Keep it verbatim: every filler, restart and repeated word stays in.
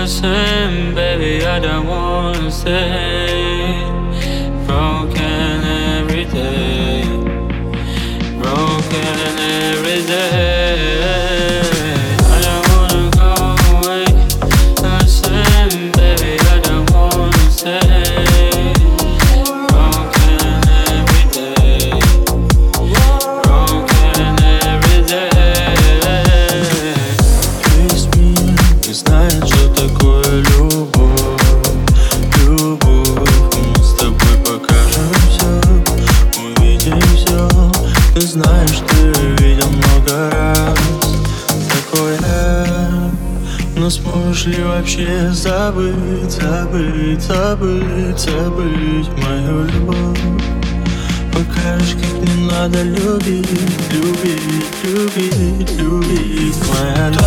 Listen, baby, I don't wanna stay broken every day, broken every day. I don't wanna go away. Listen, baby, I don't wanna stay broken every day, broken every day. Весь мир не знает, что такое любовь, любовь. Мы с тобой покажем все, увидим все. Ты знаешь, ты видел много раз такое. Но сможешь ли вообще забыть, забыть, забыть, забыть мою любовь? Покажешь, как не надо любить, любить, любить, любить, моя любовь.